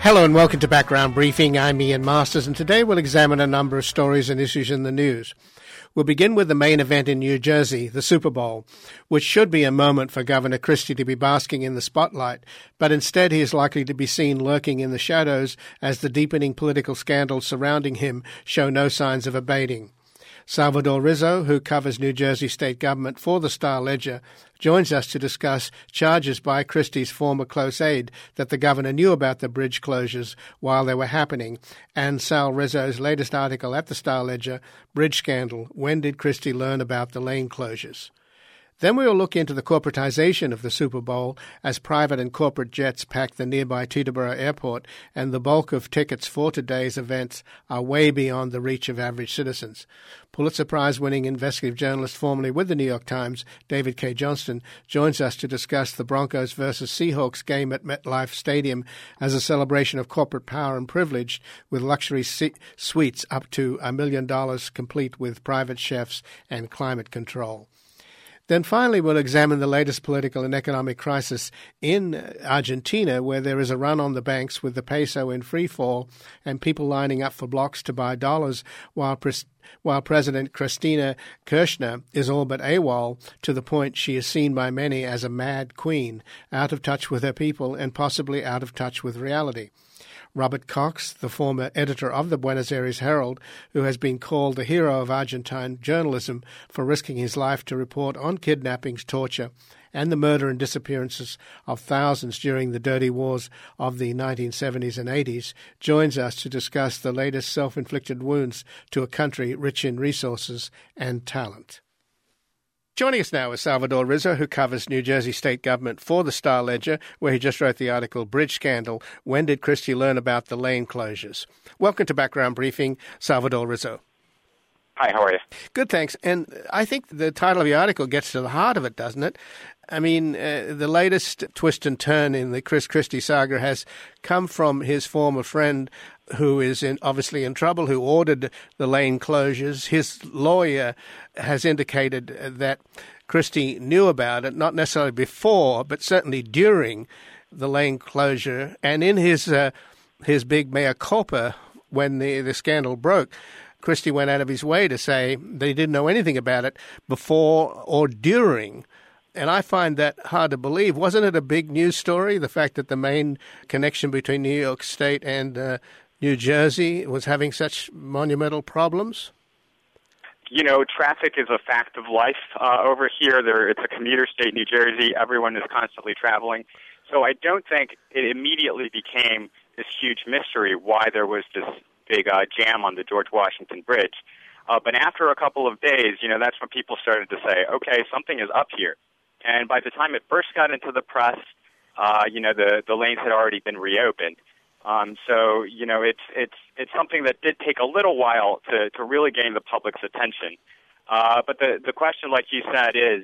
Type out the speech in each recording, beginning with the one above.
Hello and welcome to Background Briefing. I'm Ian Masters, and today we'll examine a number of stories and issues in the news. We'll begin with the main event in New Jersey, the Super Bowl, which should be a moment for Governor Christie to be basking in the spotlight, but instead he is likely to be seen lurking in the shadows as the deepening political scandals surrounding him show no signs of abating. Salvador Rizzo, who covers New Jersey state government for the Star-Ledger, joins us to discuss charges by Christie's former close aide that the governor knew about the bridge closures while they were happening, and Sal Rizzo's latest article at the Star-Ledger, Bridge Scandal, When Did Christie Learn About the Lane Closures? Then we will look into the corporatization of the Super Bowl as private and corporate jets pack the nearby Teterboro Airport, and the bulk of tickets for today's events are way beyond the reach of average citizens. Pulitzer Prize-winning investigative journalist formerly with the New York Times, David K. Johnston, joins us to discuss the Broncos versus Seahawks game at MetLife Stadium as a celebration of corporate power and privilege, with luxury suites up to $1 million complete with private chefs and climate control. Then finally, we'll examine the latest political and economic crisis in Argentina, where there is a run on the banks with the peso in free fall and people lining up for blocks to buy dollars, while President Cristina Kirchner is all but AWOL, to the point she is seen by many as a mad queen, out of touch with her people and possibly out of touch with reality. Robert Cox, the former editor of the Buenos Aires Herald, who has been called the hero of Argentine journalism for risking his life to report on kidnappings, torture, and the murder and disappearances of thousands during the dirty wars of the 1970s and 80s, joins us to discuss the latest self-inflicted wounds to a country rich in resources and talent. Joining us now is Salvador Rizzo, who covers New Jersey state government for the Star-Ledger, where he just wrote the article, Bridge Scandal, When Did Christie Learn About the Lane Closures? Welcome to Background Briefing, Salvador Rizzo. Hi, how are you? Good, thanks. And I think the title of the article gets to the heart of it, doesn't it? I mean, the latest twist and turn in the Chris Christie saga has come from his former friend, who is obviously in trouble, who ordered the lane closures. His lawyer has indicated that Christie knew about it, not necessarily before, but certainly during the lane closure. And in his big mea culpa, when the scandal broke, Christie went out of his way to say that he didn't know anything about it before or during. And I find that hard to believe. Wasn't it a big news story, the fact that the main connection between New York State and New Jersey was having such monumental problems? You know, traffic is a fact of life over here. It's a commuter state, New Jersey. Everyone is constantly traveling. So I don't think it immediately became this huge mystery why there was this big jam on the George Washington Bridge. But after a couple of days, that's when people started to say, okay, something is up here. And by the time it first got into the press, the lanes had already been reopened. So it's something that did take a little while to really gain the public's attention. But the question, like you said, is,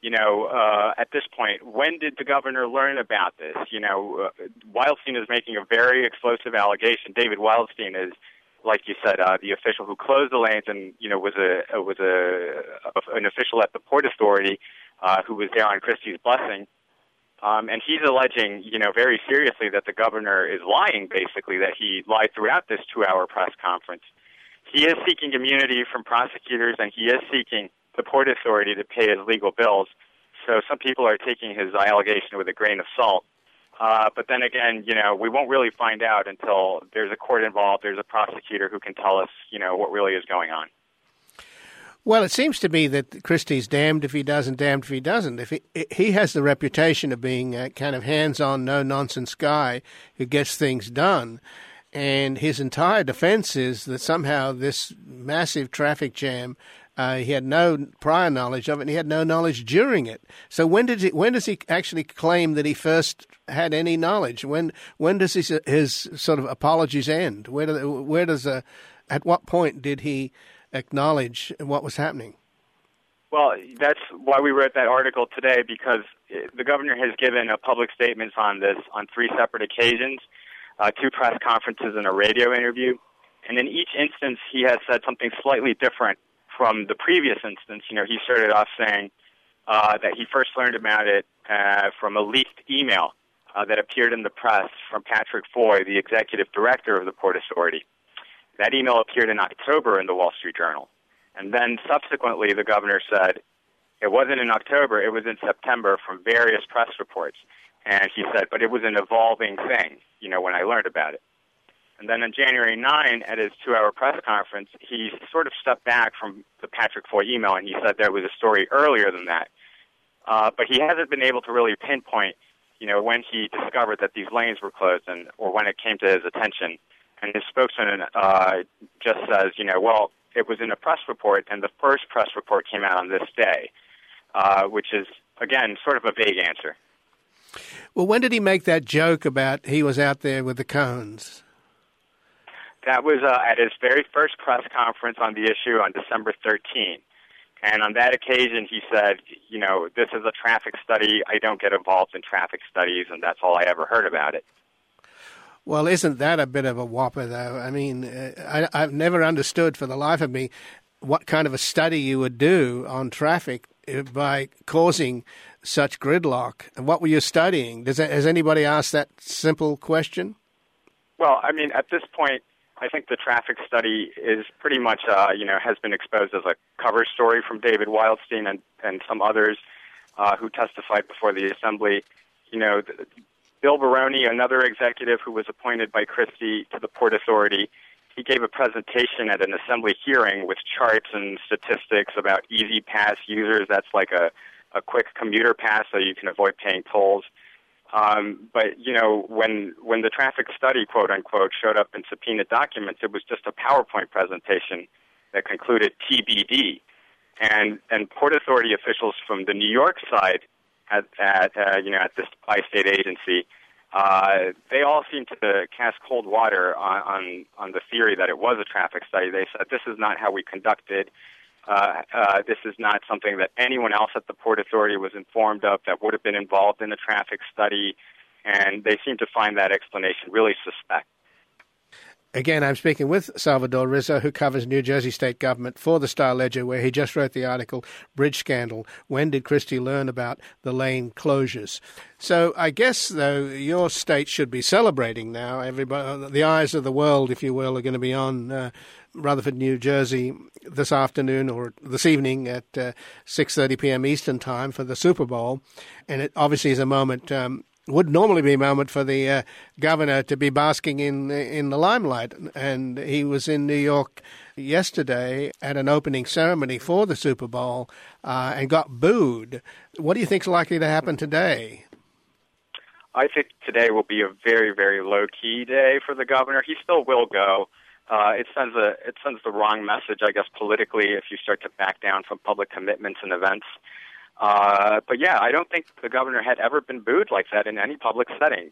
at this point, when did the governor learn about this? Wildstein is making a very explosive allegation. David Wildstein is, like you said, the official who closed the lanes and was an official at the Port Authority who was there on Christie's blessing. And he's alleging, very seriously that the governor is lying, basically, that he lied throughout this 2-hour press conference. He is seeking immunity from prosecutors, and he is seeking the Port Authority to pay his legal bills. So some people are taking his allegation with a grain of salt. But then again, we won't really find out until there's a court involved, there's a prosecutor who can tell us, what really is going on. Well, it seems to me that Christie's damned if he does and damned if he doesn't. If he has the reputation of being a kind of hands-on, no-nonsense guy who gets things done, and his entire defense is that somehow this massive traffic jam, he had no prior knowledge of it, and he had no knowledge during it. So when does he actually claim that he first had any knowledge? When does his sort of apologies end? At what point did he acknowledge what was happening? Well, that's why we wrote that article today, because the governor has given public statements on this on 3 separate occasions, 2 press conferences and a radio interview. And in each instance, he has said something slightly different from the previous instance. He started off saying that he first learned about it from a leaked email that appeared in the press from Patrick Foy, the executive director of the Port Authority. That email appeared in October in the Wall Street Journal. And then subsequently, the governor said it wasn't in October, it was in September from various press reports. And he said, but it was an evolving thing, when I learned about it. And then on January 9, at his 2-hour press conference, he sort of stepped back from the Patrick Foy email, and he said there was a story earlier than that. But he hasn't been able to really pinpoint, when he discovered that these lanes were closed or when it came to his attention. And his spokesman just says, well, it was in a press report, and the first press report came out on this day, which is, again, sort of a vague answer. Well, when did he make that joke about he was out there with the cones? That was at his very first press conference on the issue on December 13. And on that occasion, he said, this is a traffic study. I don't get involved in traffic studies, and that's all I ever heard about it. Well, isn't that a bit of a whopper, though? I mean, I've never understood for the life of me what kind of a study you would do on traffic by causing such gridlock. And what were you studying? Has anybody asked that simple question? Well, I mean, at this point, I think the traffic study is pretty much, has been exposed as a cover story from David Wildstein and some others who testified before the Assembly. Bill Baroni, another executive who was appointed by Christie to the Port Authority, he gave a presentation at an Assembly hearing with charts and statistics about Easy Pass users. That's like a quick commuter pass so you can avoid paying tolls. But, when the traffic study, quote unquote, showed up in subpoenaed documents, it was just a PowerPoint presentation that concluded TBD. And Port Authority officials from the New York side at this bi-state agency, they all seemed to cast cold water on the theory that it was a traffic study. They said, this is not how we conducted. This is not something that anyone else at the Port Authority was informed of that would have been involved in the traffic study, and they seem to find that explanation really suspect. Again, I'm speaking with Salvador Rizzo, who covers New Jersey state government for the Star-Ledger, where he just wrote the article, Bridge Scandal, When Did Christie Learn About the Lane Closures? So I guess, though, your state should be celebrating now. Everybody, the eyes of the world, if you will, are going to be on Rutherford, New Jersey this afternoon or this evening at 6:30 p.m. Eastern Time for the Super Bowl. And it obviously is a moment... would normally be a moment for the governor to be basking in the limelight. And he was in New York yesterday at an opening ceremony for the Super Bowl and got booed. What do you think is likely to happen today? I think today will be a very, very low-key day for the governor. He still will go. It sends the wrong message, I guess, politically if you start to back down from public commitments and events. But yeah, I don't think the governor had ever been booed like that in any public setting.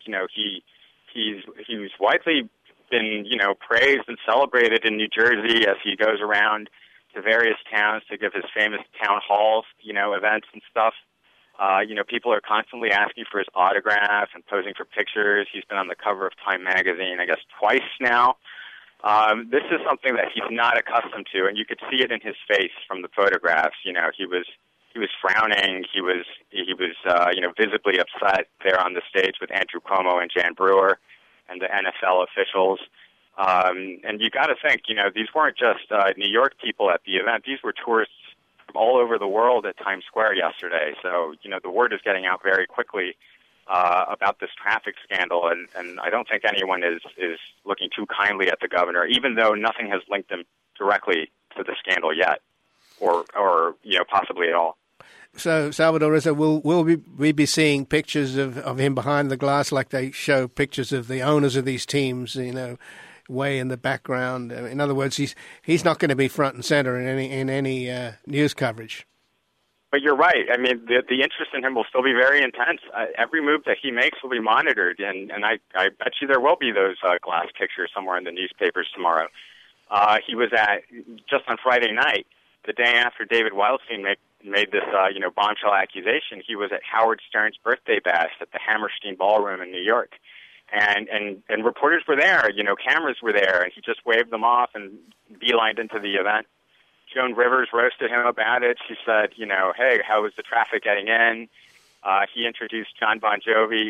He's widely been, praised and celebrated in New Jersey as he goes around to various towns to give his famous town halls, events and stuff. People are constantly asking for his autograph and posing for pictures. He's been on the cover of Time magazine, I guess, twice now. This is something that he's not accustomed to, and you could see it in his face from the photographs. He was frowning. He was visibly upset there on the stage with Andrew Cuomo and Jan Brewer and the NFL officials. And you got to think, these weren't just New York people at the event. These were tourists from all over the world at Times Square yesterday. So, the word is getting out very quickly about this traffic scandal, and I don't think anyone is looking too kindly at the governor, even though nothing has linked him directly to the scandal yet, or possibly at all. So, Salvador Rizzo, will we be seeing pictures of him behind the glass like they show pictures of the owners of these teams, way in the background? In other words, he's not going to be front and center in any news coverage. But you're right. I mean, the interest in him will still be very intense. Every move that he makes will be monitored, and I bet you there will be those glass pictures somewhere in the newspapers tomorrow. He was just on Friday night, the day after David Wildstein made this, bombshell accusation. He was at Howard Stern's birthday bash at the Hammerstein Ballroom in New York. And reporters were there, cameras were there, and he just waved them off and beelined into the event. Joan Rivers roasted him about it. She said, hey, how was the traffic getting in? He introduced John Bon Jovi,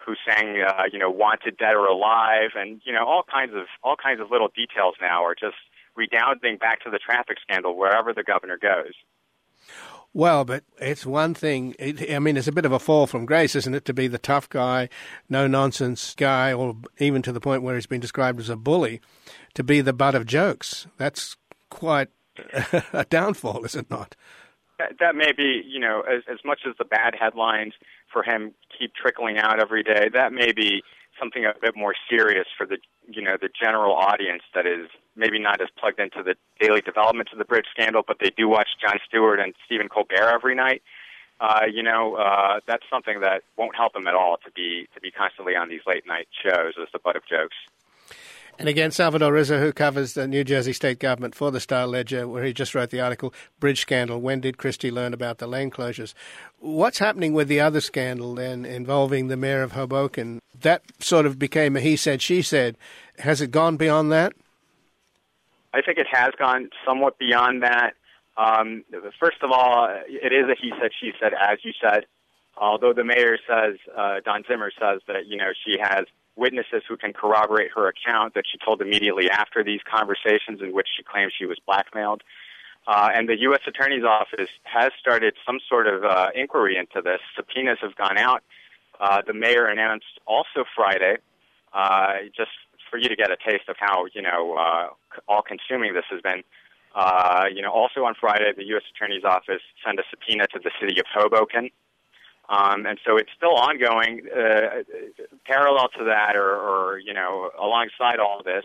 who sang, "Wanted Dead or Alive," and all kinds of little details now are just redounding back to the traffic scandal wherever the governor goes. Well, but it's one thing. It's a bit of a fall from grace, isn't it, to be the tough guy, no-nonsense guy, or even to the point where he's been described as a bully, to be the butt of jokes. That's quite a downfall, is it not? That may be, as much as the bad headlines for him keep trickling out every day, that may be something a bit more serious for the general audience that is maybe not as plugged into the daily developments of the bridge scandal, but they do watch Jon Stewart and Stephen Colbert every night. That's something that won't help him at all to be constantly on these late night shows as the butt of jokes. And again, Salvador Rizzo, who covers the New Jersey state government for the Star-Ledger, where he just wrote the article, Bridge Scandal, When Did Christie Learn About the Lane Closures? What's happening with the other scandal then involving the mayor of Hoboken? That sort of became a he said, she said. Has it gone beyond that? I think it has gone somewhat beyond that. First of all, it is a he said, she said, as you said. Although the mayor says, Don Zimmer says that, she has witnesses who can corroborate her account that she told immediately after these conversations in which she claims she was blackmailed. And the U.S. Attorney's Office has started some sort of inquiry into this. Subpoenas have gone out. The mayor announced also Friday, just for you to get a taste of how, all-consuming this has been. Also on Friday, the U.S. Attorney's Office sent a subpoena to the city of Hoboken. And so it's still ongoing. Parallel to that, or alongside all of this,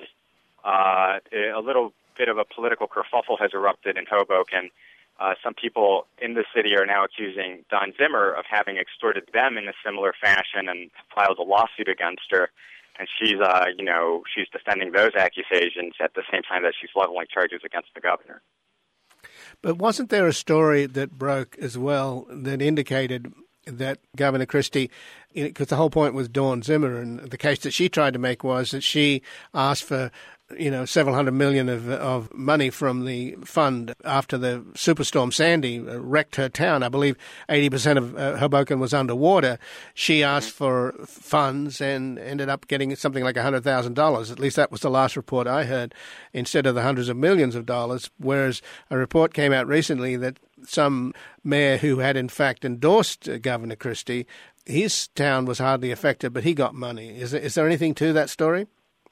a little bit of a political kerfuffle has erupted in Hoboken. Some people in the city are now accusing Don Zimmer of having extorted them in a similar fashion and filed a lawsuit against her. And she's defending those accusations at the same time that she's leveling charges against the governor. But wasn't there a story that broke as well that indicated that Governor Christie, because the whole point with Dawn Zimmer and the case that she tried to make was that she asked for, several $100 million of money from the fund after the Superstorm Sandy wrecked her town. I believe 80% of Hoboken was underwater. She asked for funds and ended up getting something like $100,000. At least that was the last report I heard, instead of the hundreds of millions of dollars, whereas a report came out recently that some mayor who had in fact endorsed Governor Christie, his town was hardly affected, but he got money. Is there anything to that story?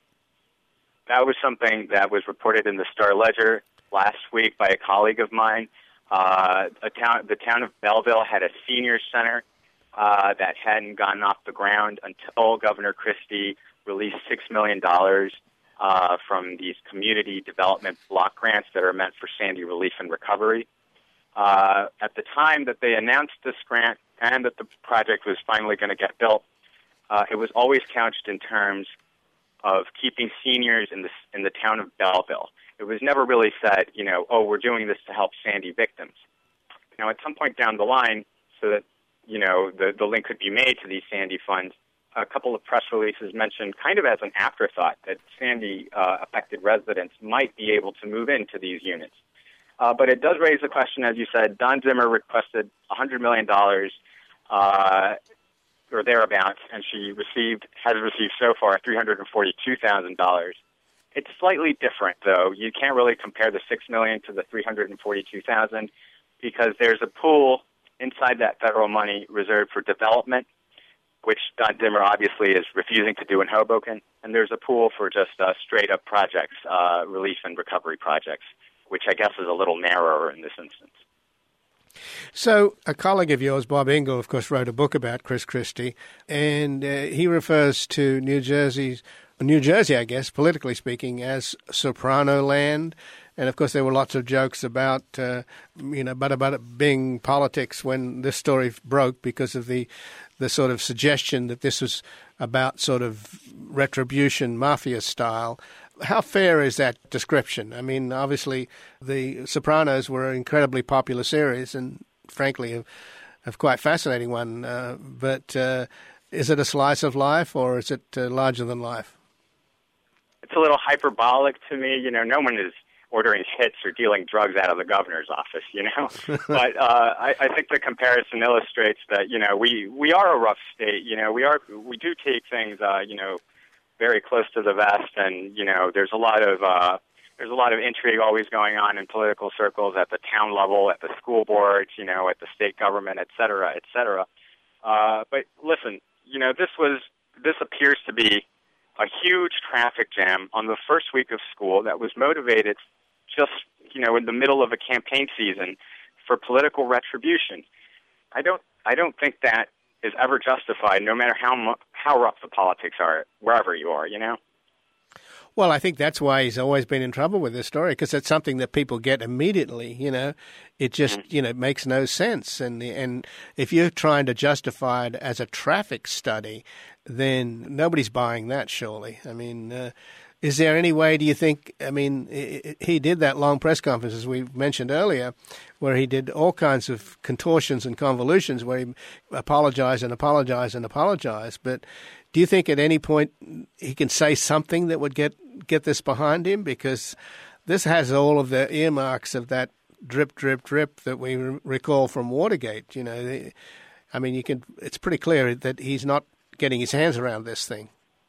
That was something that was reported in the Star-Ledger last week by a colleague of mine. The town of Belleville had a senior center that hadn't gotten off the ground until Governor Christie released $6 million from these community development block grants that are meant for Sandy relief and recovery. At the time that they announced this grant and that the project was finally going to get built, it was always couched in terms of keeping seniors in the town of Belleville. It was never really said, we're doing this to help Sandy victims. Now, at some point down the line, so that, the link could be made to these Sandy funds, a couple of press releases mentioned kind of as an afterthought that Sandy-affected residents might be able to move into these units. But it does raise the question, as you said, Don Zimmer requested $100 million or thereabouts, and she has received so far $342,000. It's slightly different, though. You can't really compare the $6 million to the $342,000 because there's a pool inside that federal money reserved for development, which Don Zimmer obviously is refusing to do in Hoboken, and there's a pool for just straight-up projects, relief and recovery projects, which I guess is a little narrower in this instance. So a colleague of yours, Bob Ingle, of course, wrote a book about Chris Christie, and he refers to New Jersey, I guess, politically speaking, as soprano land. And, of course, there were lots of jokes about, about it being politics when this story broke because of the sort of suggestion that this was about sort of retribution, mafia style. How fair is that description? I mean, obviously, The Sopranos were an incredibly popular series and, frankly, a quite fascinating one. But is it a slice of life or is it larger than life? It's a little hyperbolic to me. No one is ordering hits or dealing drugs out of the governor's office, But I think the comparison illustrates that, we are a rough state. We do take things, very close to the vest, and, there's a lot of intrigue always going on in political circles at the town level, at the school boards, at the state government, et cetera, et cetera. But listen, this appears to be a huge traffic jam on the first week of school that was motivated just, in the middle of a campaign season for political retribution. I don't think that is ever justified, no matter how rough the politics are, wherever you are, Well, I think that's why he's always been in trouble with this story, because it's something that people get immediately, It just, makes no sense. And if you're trying to justify it as a traffic study, then nobody's buying that, surely. I mean, is there any way, do you think, he did that long press conference, as we mentioned earlier, where he did all kinds of contortions and convolutions where he apologized and apologized and apologized. But do you think at any point he can say something that would get this behind him? Because this has all of the earmarks of that drip, drip, drip that we recall from Watergate. It's pretty clear that he's not getting his hands around this thing.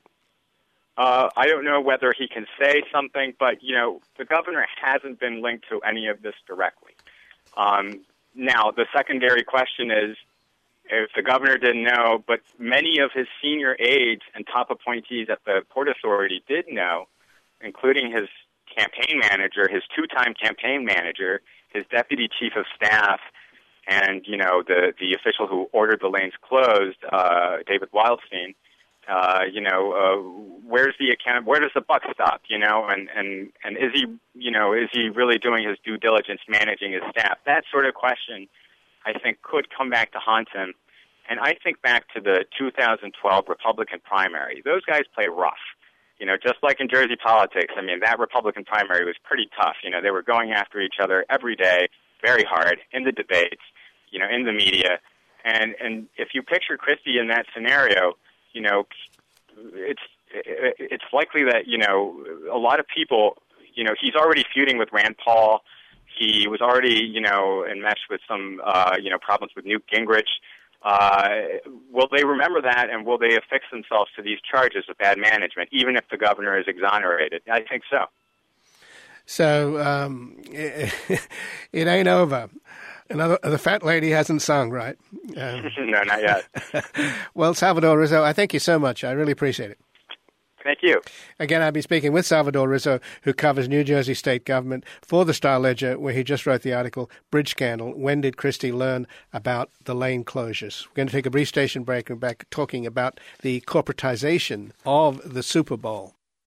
I don't know whether he can say something, but, the governor hasn't been linked to any of this directly. Now, the secondary question is, if the governor didn't know, but many of his senior aides and top appointees at the Port Authority did know, including his campaign manager, his two-time campaign manager, his deputy chief of staff, and, the official who ordered the lanes closed, David Wildstein. Where's the account? Where does the buck stop? And is he really doing his due diligence managing his staff? That sort of question, I think, could come back to haunt him. And I think back to the 2012 Republican primary. Those guys play rough. Just like in Jersey politics, that Republican primary was pretty tough. They were going after each other every day, very hard, in the debates, in the media. And if you picture Christie in that scenario, it's likely that, a lot of people, he's already feuding with Rand Paul. He was already, enmeshed with some, problems with Newt Gingrich. Will they remember that, and will they affix themselves to these charges of bad management, even if the governor is exonerated? I think so. So it ain't over. The fat lady hasn't sung, right? No, not yet. Well, Salvador Rizzo, I thank you so much. I really appreciate it. Thank you. Again, I've been speaking with Salvador Rizzo, who covers New Jersey state government for the Star-Ledger, where he just wrote the article, Bridge Scandal, When Did Christie Learn About the Lane Closures? We're going to take a brief station break and back talking about the corporatization of the Super Bowl.